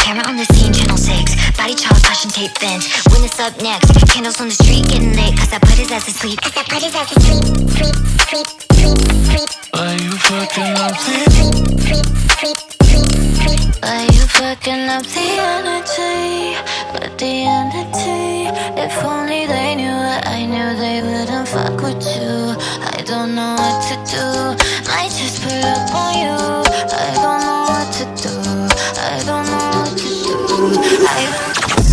Camera on the scene, channel 6. Body Charles, caution tape vents. When it's up next, candles on the street getting lit. Cause I put his ass to sleep. Cause I put his ass to sleep. Sleep, sleep, sleep, sleep. Why you fucking up the Sleep, sleep, sleep, sleep, sleep. Why you fucking up the energy? But the energy. If only they knew what I knew, they wouldn't fuck with you. I don't know what to do. Might just put up on you. I don't know what to do. I don't know what to do.